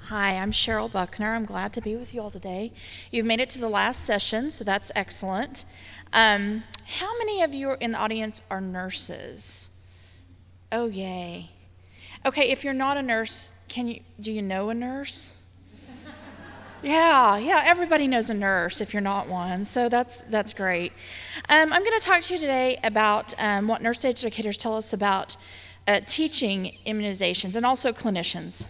Hi, I'm Cheryl Buckner. I'm glad to be with you all today. You've made it to the last session, so that's excellent. How many of you in the audience are nurses? Oh, yay. Okay, if you're not a nurse, do you know a nurse? Yeah, everybody knows a nurse if you're not one, so that's great. I'm going to talk to you today about what nurse educators tell us about teaching immunizations and also clinicians.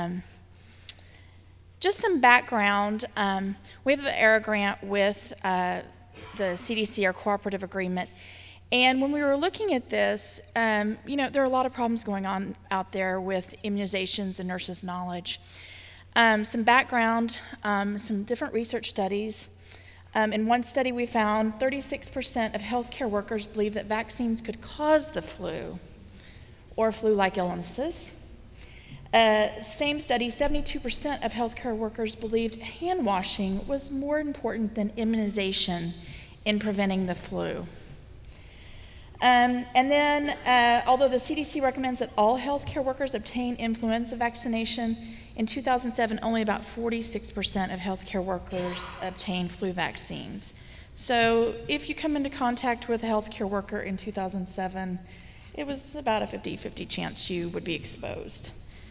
Just some background, we have an ARA grant with the CDC, our cooperative agreement, and when we were looking at this, there are a lot of problems going on out there with immunizations and nurses' knowledge. Some background, some different research studies. In one study we found 36% of healthcare workers believe that vaccines could cause the flu or flu-like illnesses. Same study, 72% of healthcare workers believed hand washing was more important than immunization in preventing the flu. And then, although the CDC recommends that all healthcare workers obtain influenza vaccination, in 2007 only about 46% of healthcare workers obtained flu vaccines. So if you come into contact with a healthcare worker in 2007, it was about a 50-50 chance you would be exposed.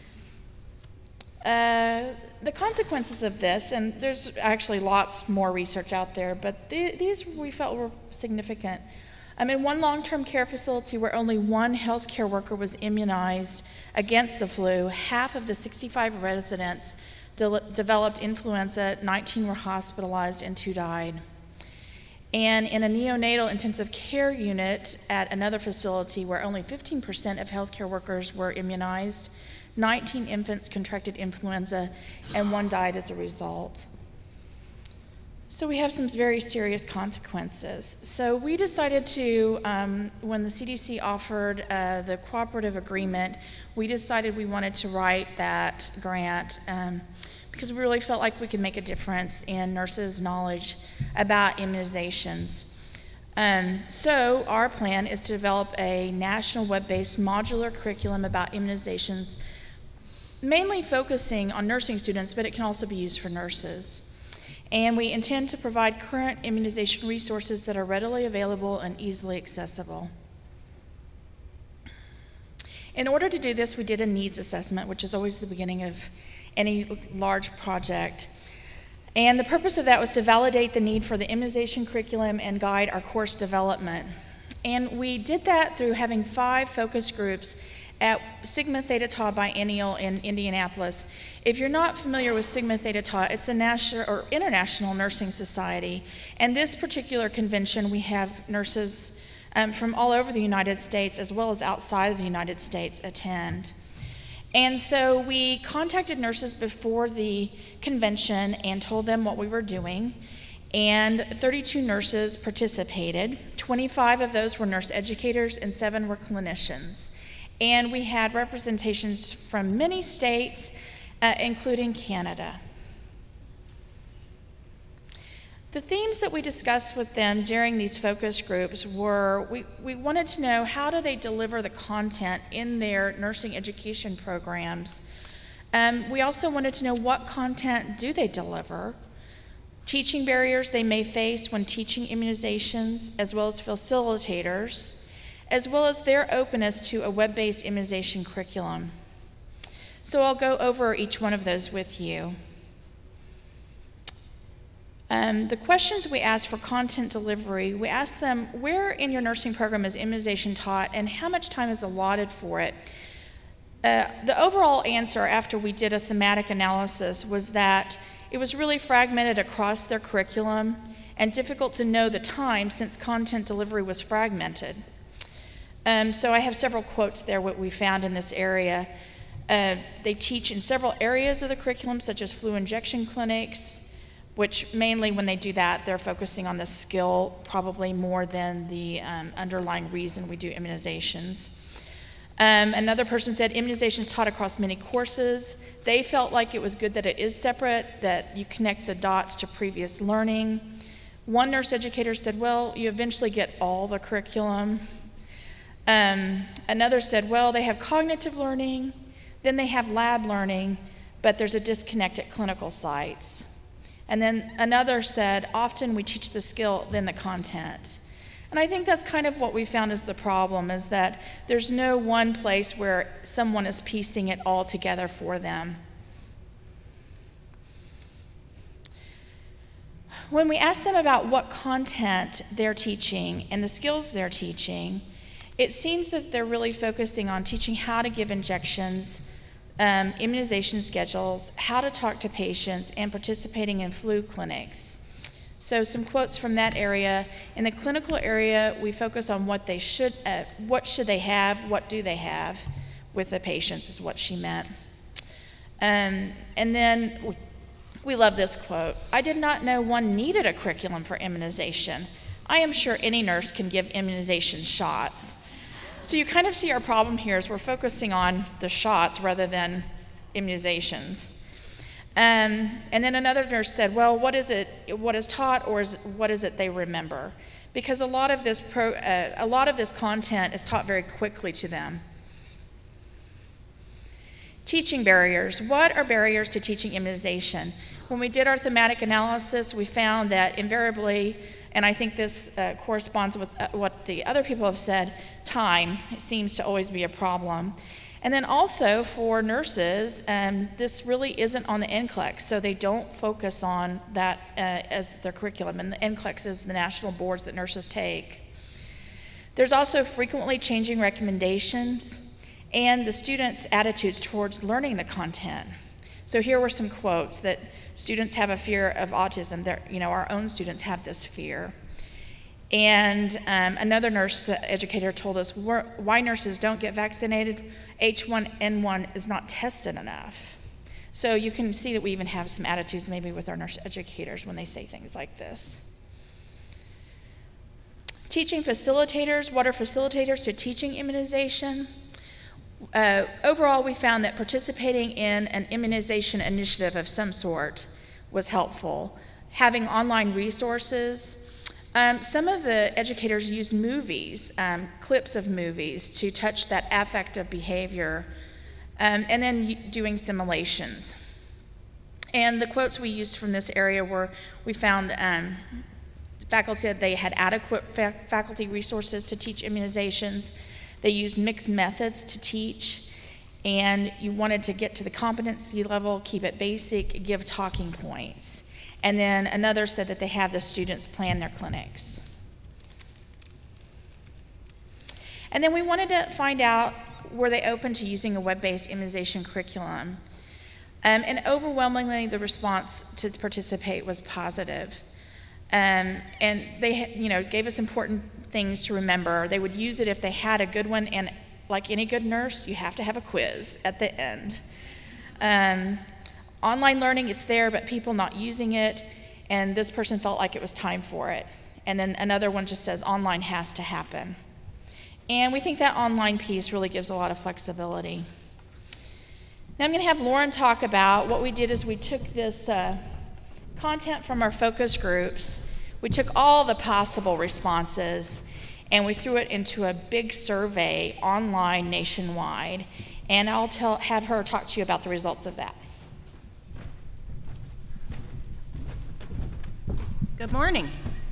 The consequences of this, and there's actually lots more research out there, but these we felt were significant. In one long-term care facility where only one healthcare worker was immunized against the flu, half of the 65 residents developed influenza, 19 were hospitalized, and 2 died. And in a neonatal intensive care unit at another facility where only 15% of healthcare workers were immunized, 19 infants contracted influenza, and 1 died as a result. So we have some very serious consequences. So we decided to, when the CDC offered the cooperative agreement, we decided we wanted to write that grant because we really felt like we could make a difference in nurses' knowledge about immunizations. So our plan is to develop a national web-based modular curriculum about immunizations, mainly focusing on nursing students, but it can also be used for nurses. And we intend to provide current immunization resources that are readily available and easily accessible. In order to do this, we did a needs assessment, which is always the beginning of any large project. And the purpose of that was to validate the need for the immunization curriculum and guide our course development. And we did that through having 5 focus groups at Sigma Theta Tau Biennial in Indianapolis. If you're not familiar with Sigma Theta Tau, it's a national or international nursing society. And this particular convention, we have nurses from all over the United States as well as outside of the United States attend. And so we contacted nurses before the convention and told them what we were doing. And 32 nurses participated. 25 of those were nurse educators and 7 were clinicians. And we had representations from many states, including Canada. The themes that we discussed with them during these focus groups were, we wanted to know how do they deliver the content in their nursing education programs. We also wanted to know what content do they deliver, teaching barriers they may face when teaching immunizations, as well as facilitators, as well as their openness to a web-based immunization curriculum. So I'll go over each one of those with you. The questions we asked for content delivery, we asked them, where in your nursing program is immunization taught and how much time is allotted for it? The overall answer after we did a thematic analysis was that it was really fragmented across their curriculum and difficult to know the time since content delivery was fragmented. So I have several quotes there, what we found in this area. They teach in several areas of the curriculum, such as flu injection clinics, which mainly when they do that, they're focusing on the skill probably more than the underlying reason we do immunizations. Another person said immunizations taught across many courses. They felt like it was good that it is separate, that you connect the dots to previous learning. One nurse educator said, well, you eventually get all the curriculum. Another said, well, they have cognitive learning, then they have lab learning, but there's a disconnect at clinical sites. And then another said, often we teach the skill, then the content. And I think that's kind of what we found is the problem, is that there's no one place where someone is piecing it all together for them. When we ask them about what content they're teaching and the skills they're teaching, it seems that they're really focusing on teaching how to give injections, immunization schedules, how to talk to patients, and participating in flu clinics. So some quotes from that area. In the clinical area, we focus on what should they have, what do they have with the patients is what she meant. And then we love this quote. I did not know one needed a curriculum for immunization. I am sure any nurse can give immunization shots. So you kind of see our problem here is we're focusing on the shots rather than immunizations. And then another nurse said, well, what is taught, or what is it they remember? Because a lot of this content is taught very quickly to them. Teaching barriers. What are barriers to teaching immunization? When we did our thematic analysis, we found that invariably, and I think this corresponds with what the other people have said, time seems to always be a problem. And then also for nurses, this really isn't on the NCLEX, so they don't focus on that as their curriculum, and the NCLEX is the national boards that nurses take. There's also frequently changing recommendations and the students' attitudes towards learning the content. So here were some quotes that students have a fear of autism. Our own students have this fear. And another nurse educator told us why nurses don't get vaccinated. H1N1 is not tested enough. So you can see that we even have some attitudes maybe with our nurse educators when they say things like this. Teaching facilitators. What are facilitators to teaching immunization? Overall, we found that participating in an immunization initiative of some sort was helpful. Having online resources. Some of the educators use movies, clips of movies, to touch that affective behavior, and then doing simulations. And the quotes we used from this area were, we found faculty said they had adequate faculty resources to teach immunizations. They used mixed methods to teach, and you wanted to get to the competency level, keep it basic, give talking points. And then another said that they have the students plan their clinics. And then we wanted to find out, were they open to using a web-based immunization curriculum? And overwhelmingly, the response to participate was positive. And they gave us important things to remember. They would use it if they had a good one, and like any good nurse, you have to have a quiz at the end. Online learning, it's there, but people not using it, and this person felt like it was time for it. And then another one just says online has to happen. And we think that online piece really gives a lot of flexibility. Now I'm going to have Lauren talk about what we did is we took this content from our focus groups, we took all the possible responses, and we threw it into a big survey online nationwide, and I'll have her talk to you about the results of that. Good morning.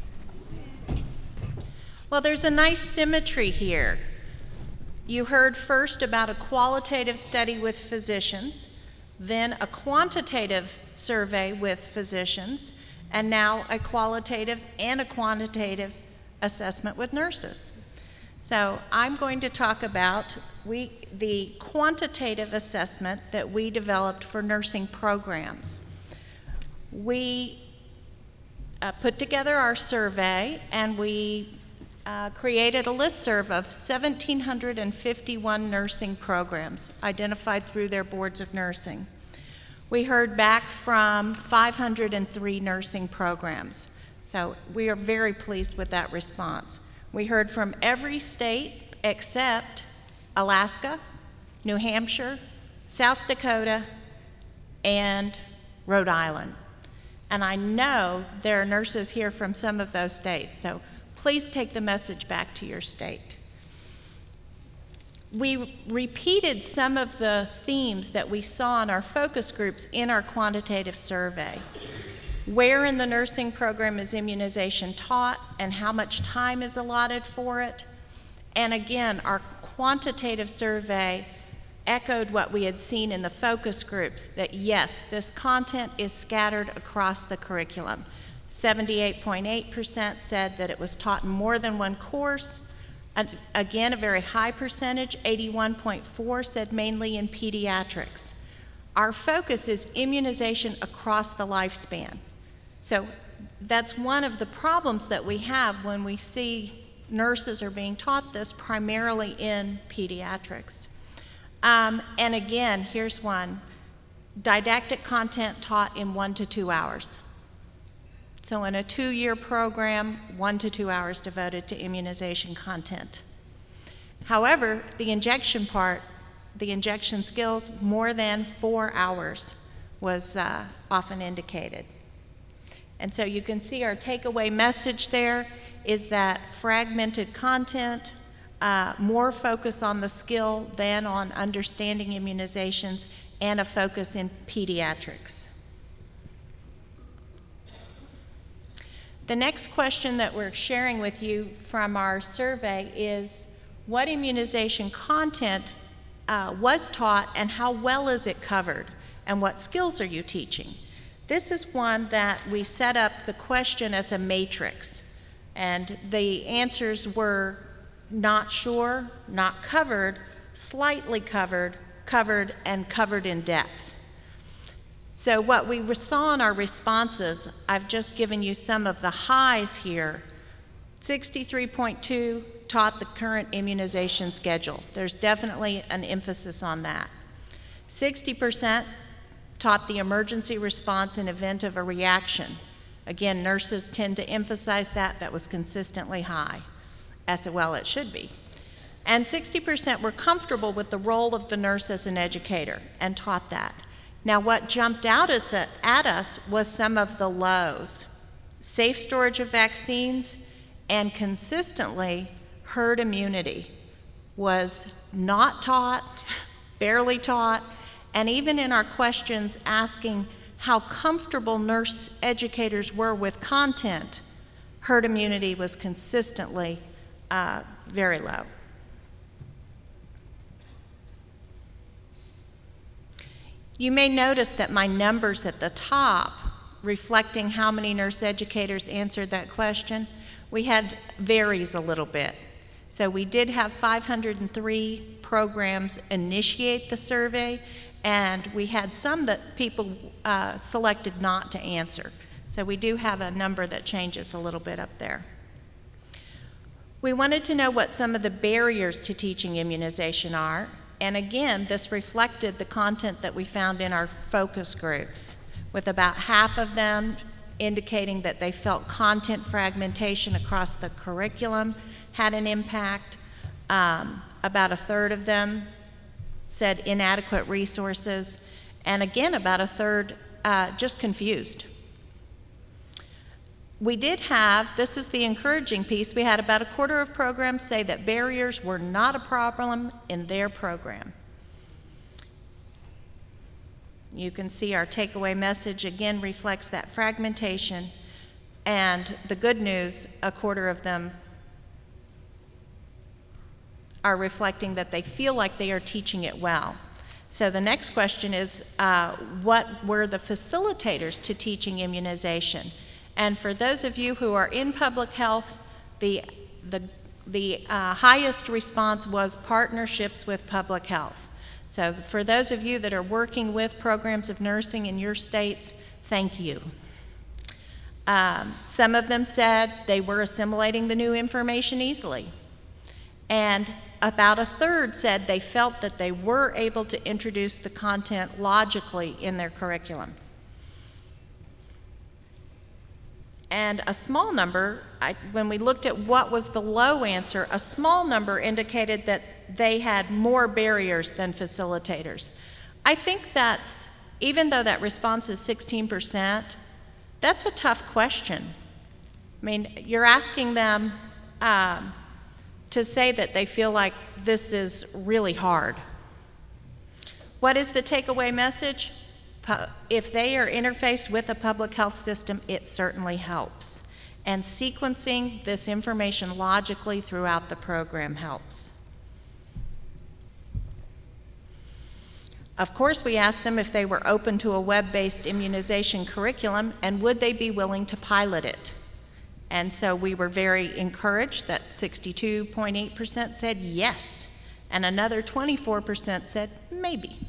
Well, there's a nice symmetry here. You heard first about a qualitative study with physicians, then a quantitative survey with physicians, and now a qualitative and a quantitative assessment with nurses. So I'm going to talk about the quantitative assessment that we developed for nursing programs. We put together our survey, and we created a listserv of 1,751 nursing programs identified through their boards of nursing. We heard back from 503 nursing programs, so we are very pleased with that response. We heard from every state except Alaska, New Hampshire, South Dakota, and Rhode Island. And I know there are nurses here from some of those states, so please take the message back to your state. We repeated some of the themes that we saw in our focus groups in our quantitative survey. Where in the nursing program is immunization taught and how much time is allotted for it? And again, our quantitative survey echoed what we had seen in the focus groups, that yes, this content is scattered across the curriculum. 78.8% said that it was taught in more than one course. Again, a very high percentage, 81.4%, said mainly in pediatrics. Our focus is immunization across the lifespan. So that's one of the problems that we have when we see nurses are being taught this primarily in pediatrics. And again, here's one. Didactic content taught in 1 to 2 hours. So in a 2-year program, 1 to 2 hours devoted to immunization content. However, the injection part, the injection skills, more than 4 hours was often indicated. And so you can see our takeaway message there is that fragmented content, more focus on the skill than on understanding immunizations, and a focus in pediatrics. The next question that we're sharing with you from our survey is what immunization content was taught and how well is it covered, and what skills are you teaching? This is one that we set up the question as a matrix, and the answers were not sure, not covered, slightly covered, covered, and covered in depth. So what we saw in our responses, I've just given you some of the highs here. 63.2 taught the current immunization schedule. There's definitely an emphasis on that. 60% taught the emergency response in event of a reaction. Again, nurses tend to emphasize that. That was consistently high, as well it should be. And 60% were comfortable with the role of the nurse as an educator and taught that. Now, what jumped out at us was some of the lows. Safe storage of vaccines and consistently herd immunity was not taught, barely taught, and even in our questions asking how comfortable nurse educators were with content, herd immunity was consistently very low. You may notice that my numbers at the top, reflecting how many nurse educators answered that question, we had varies a little bit. So we did have 503 programs initiate the survey, and we had some that people selected not to answer. So we do have a number that changes a little bit up there. We wanted to know what some of the barriers to teaching immunization are. And again, this reflected the content that we found in our focus groups, with about half of them indicating that they felt content fragmentation across the curriculum had an impact. About a third of them said inadequate resources, and again, about a third just confused. We did have, this is the encouraging piece, we had about a quarter of programs say that barriers were not a problem in their program. You can see our takeaway message again reflects that fragmentation, and the good news, a quarter of them are reflecting that they feel like they are teaching it well. So the next question is, what were the facilitators to teaching immunization? And for those of you who are in public health, the highest response was partnerships with public health. So for those of you that are working with programs of nursing in your states, thank you. Some of them said they were assimilating the new information easily. And about a third said they felt that they were able to introduce the content logically in their curriculum. And a small number, when we looked at what was the low answer, a small number indicated that they had more barriers than facilitators. I think that's, even though that response is 16%, that's a tough question. I mean, you're asking them, to say that they feel like this is really hard. What is the takeaway message? If they are interfaced with a public health system, it certainly helps. And sequencing this information logically throughout the program helps. Of course, we asked them if they were open to a web-based immunization curriculum and would they be willing to pilot it. And so we were very encouraged that 62.8% said yes, and another 24% said maybe.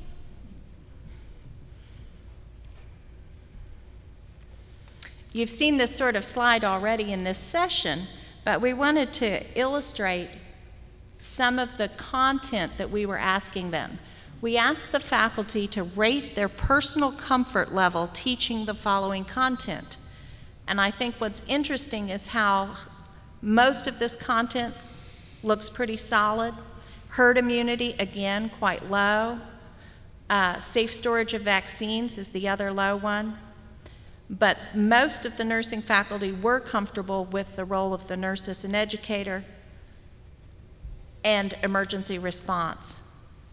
You've seen this sort of slide already in this session, but we wanted to illustrate some of the content that we were asking them. We asked the faculty to rate their personal comfort level teaching the following content. And I think what's interesting is how most of this content looks pretty solid. Herd immunity, again, quite low. Safe storage of vaccines is the other low one. But most of the nursing faculty were comfortable with the role of the nurse as an educator and emergency response.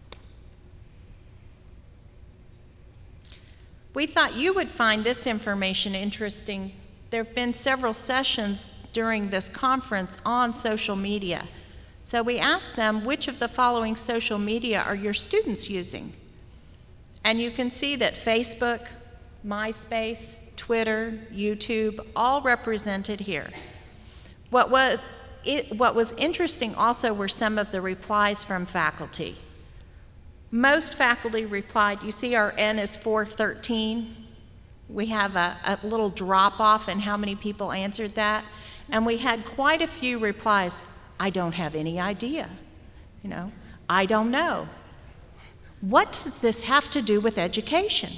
We thought you would find this information interesting. There have been several sessions during this conference on social media. So we asked them, which of the following social media are your students using? And you can see that Facebook, MySpace, Twitter, YouTube, all represented here. What was interesting also were some of the replies from faculty. Most faculty replied, you see our N is 413. We have a little drop off in how many people answered that. And we had quite a few replies, I don't have any idea. You know, I don't know. What does this have to do with education?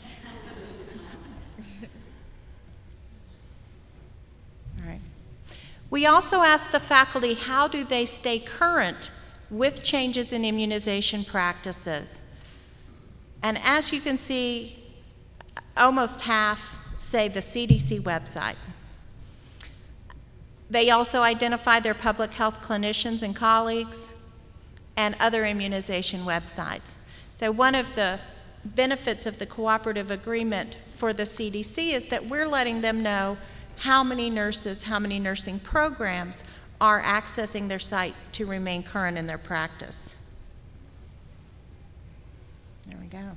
All right. We also asked the faculty, how do they stay current with changes in immunization practices? And as you can see, almost half say the CDC website. They also identify their public health clinicians and colleagues and other immunization websites. So one of the benefits of the cooperative agreement for the CDC is that we're letting them know how many nurses, how many nursing programs are accessing their site to remain current in their practice. There we go.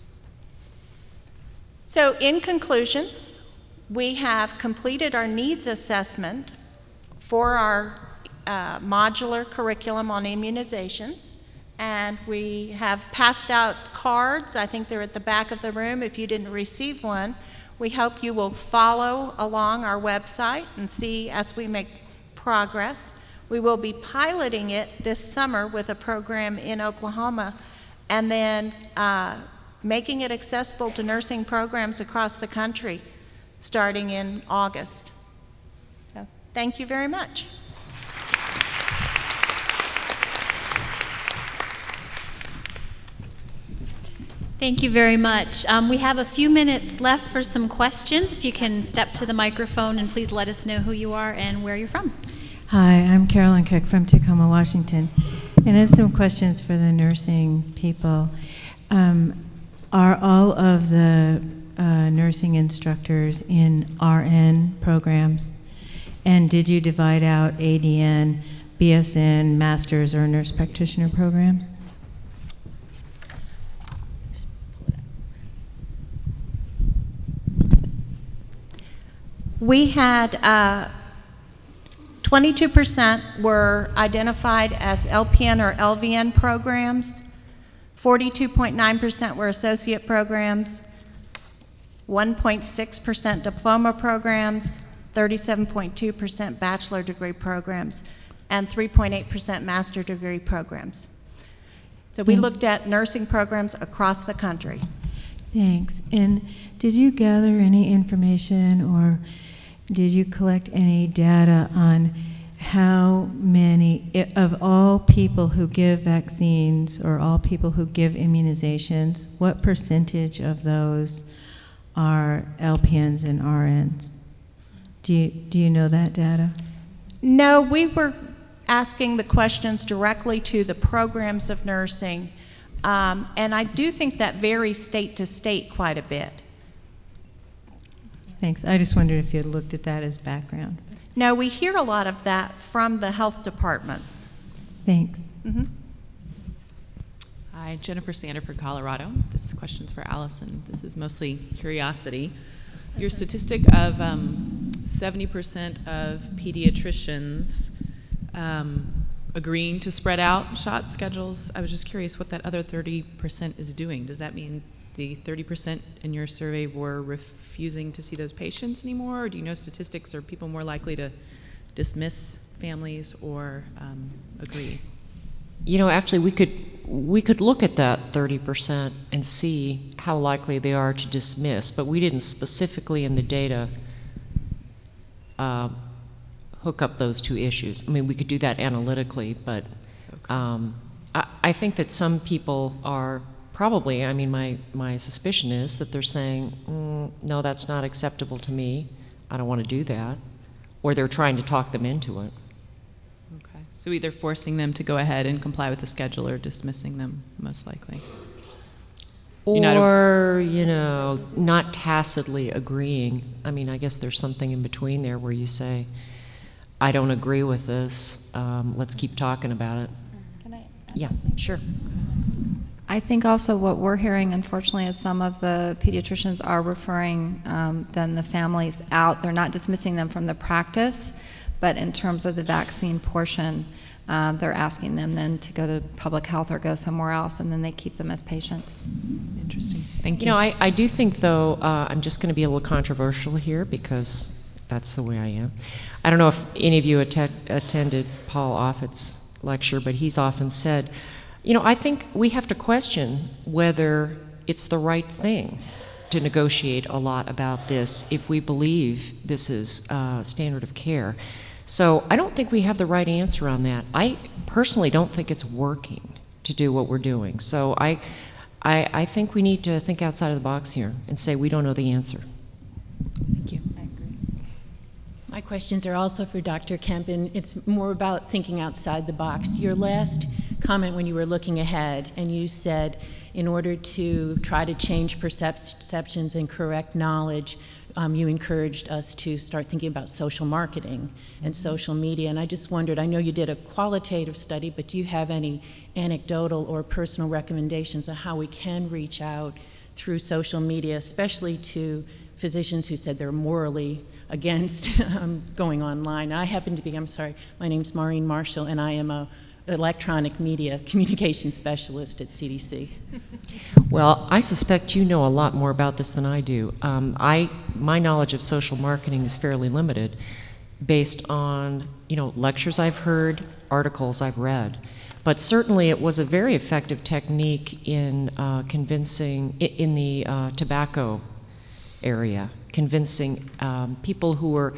So in conclusion, we have completed our needs assessment for our modular curriculum on immunizations, and we have passed out cards. I think they're at the back of the room if you didn't receive one. We hope you will follow along our website and see as we make progress. We will be piloting it this summer with a program in Oklahoma, and then making it accessible to nursing programs across the country starting in August. So, thank you very much. Thank you very much. We have a few minutes left for some questions. If you can step to the microphone and please let us know who you are and where you're from. Hi, I'm Carolyn Cook from Tacoma, Washington. And I have some questions for the nursing people. Are all of the nursing instructors in RN programs? And did you divide out ADN, BSN, master's, or nurse practitioner programs? We had 22% were identified as LPN or LVN programs, 42.9% were associate programs, 1.6% diploma programs, 37.2% bachelor degree programs, and 3.8% master degree programs. So we looked at nursing programs across the country. Thanks. And did you gather any information or did you collect any data on how many, of all people who give vaccines or all people who give immunizations, what percentage of those are LPNs and RNs? Do you know that data? No, we were asking the questions directly to the programs of nursing. And I do think that varies state to state quite a bit. Thanks. I just wondered if you had looked at that as background. No, we hear a lot of that from the health departments. Thanks. Mm-hmm. Hi, Jennifer Sanderford, Colorado. This question's for Allison. This is mostly curiosity. Your statistic of 70% of pediatricians agreeing to spread out shot schedules, I was just curious what that other 30% is doing. Does that mean the 30% in your survey were refusing to see those patients anymore? Or do you know statistics? Are people more likely to dismiss families or agree? You know, actually, we could look at that 30% and see how likely they are to dismiss, but we didn't specifically in the data hook up those two issues. I mean, we could do that analytically, but I think that some people are probably, I mean, my suspicion is that they're saying, no, that's not acceptable to me. I don't want to do that. Or they're trying to talk them into it. Okay. So either forcing them to go ahead and comply with the schedule or dismissing them, most likely. Or, you know, not tacitly agreeing. I mean, I guess there's something in between there where you say, I don't agree with this. Let's keep talking about it. Can I? Yeah, sure. I think also what we're hearing, unfortunately, is some of the pediatricians are referring then the families out. They're not dismissing them from the practice, but in terms of the vaccine portion, they're asking them then to go to public health or go somewhere else, and then they keep them as patients. Interesting. Thank you. You know, I do think, though, I'm just going to be a little controversial here because that's the way I am. I don't know if any of you attended Paul Offit's lecture, but he's often said, you know, I think we have to question whether it's the right thing to negotiate a lot about this if we believe this is standard of care. So I don't think we have the right answer on that. I personally don't think it's working to do what we're doing. So I think we need to think outside of the box here and say we don't know the answer. Thank you. I agree. My questions are also for Dr. Kempin. It's more about thinking outside the box. Your last comment when you were looking ahead, and you said in order to try to change perceptions and correct knowledge, you encouraged us to start thinking about social marketing and social media. And I just wondered, I know you did a qualitative study, but do you have any anecdotal or personal recommendations on how we can reach out through social media, especially to physicians who said they're morally against going online? And I happen to be, I'm sorry, my name's Maureen Marshall, and I am a electronic media communication specialist at CDC. Well, I suspect you know a lot more about this than I do. My knowledge of social marketing is fairly limited based on, you know, lectures I've heard, articles I've read. But certainly it was a very effective technique in convincing, in the tobacco area, convincing people who were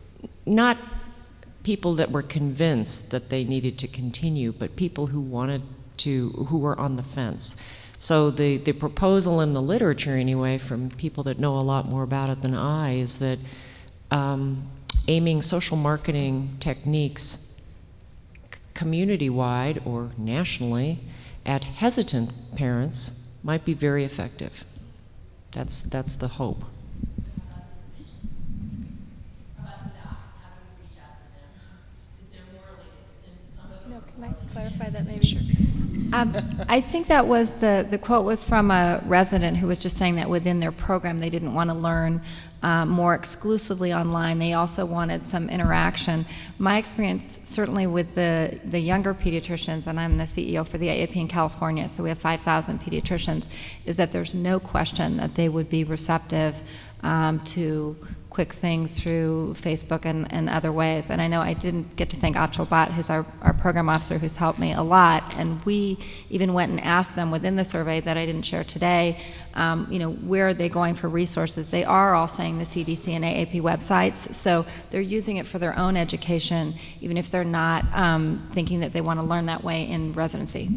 not people that were convinced that they needed to continue, but people who wanted to, who were on the fence. So the proposal in the literature, anyway, from people that know a lot more about it than I, is that aiming social marketing techniques community-wide or nationally at hesitant parents might be very effective. That's the hope. No, can I clarify that maybe? Sure. I think that was the quote was from a resident who was just saying that within their program they didn't want to learn more exclusively online. They also wanted some interaction. My experience, certainly with the younger pediatricians, and I'm the CEO for the AAP in California, so we have 5,000 pediatricians, is that there's no question that they would be receptive to quick things through Facebook and other ways. And I know I didn't get to thank Achal Bhatt, who's our program officer, who's helped me a lot. And we even went and asked them within the survey that I didn't share today, you know, where are they going for resources? They are all saying the CDC and AAP websites. So they're using it for their own education, even if they're not thinking that they want to learn that way in residency.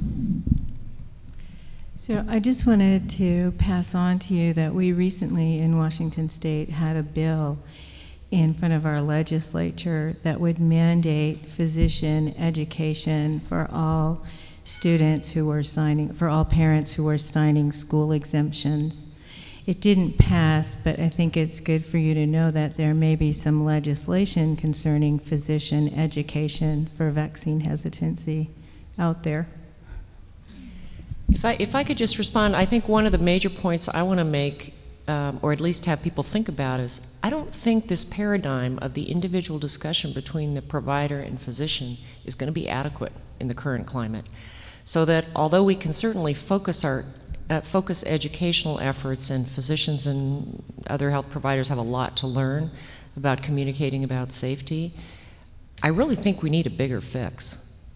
So I just wanted to pass on to you that we recently in Washington State had a bill in front of our legislature that would mandate physician education for all students who were signing, for all parents who were signing school exemptions. It didn't pass, but I think it's good for you to know that there may be some legislation concerning physician education for vaccine hesitancy out there. If I could just respond, I think one of the major points I want to make, or at least have people think about, is I don't think this paradigm of the individual discussion between the provider and physician is going to be adequate in the current climate. So that although we can certainly focus educational efforts, and physicians and other health providers have a lot to learn about communicating about safety, I really think we need a bigger fix.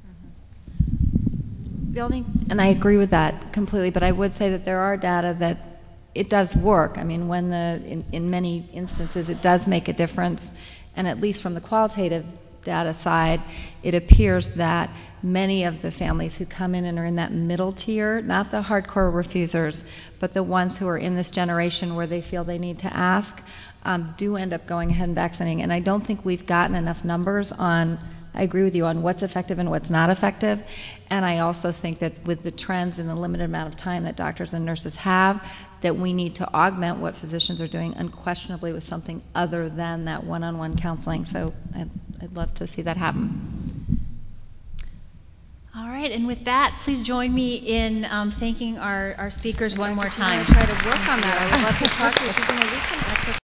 And I agree with that completely, but I would say that there are data that it does work. I mean, when in many instances it does make a difference, and at least from the qualitative data side, it appears that many of the families who come in and are in that middle tier, not the hardcore refusers, but the ones who are in this generation where they feel they need to ask, do end up going ahead and vaccinating. And I don't think we've gotten enough numbers on, I agree with you, on what's effective and what's not effective. And I also think that with the trends and the limited amount of time that doctors and nurses have, that we need to augment what physicians are doing unquestionably with something other than that one-on-one counseling. So I'd love to see that happen. All right, and with that, please join me in thanking our speakers one more time. I'm going to try to work on that. I would love to talk to you. We can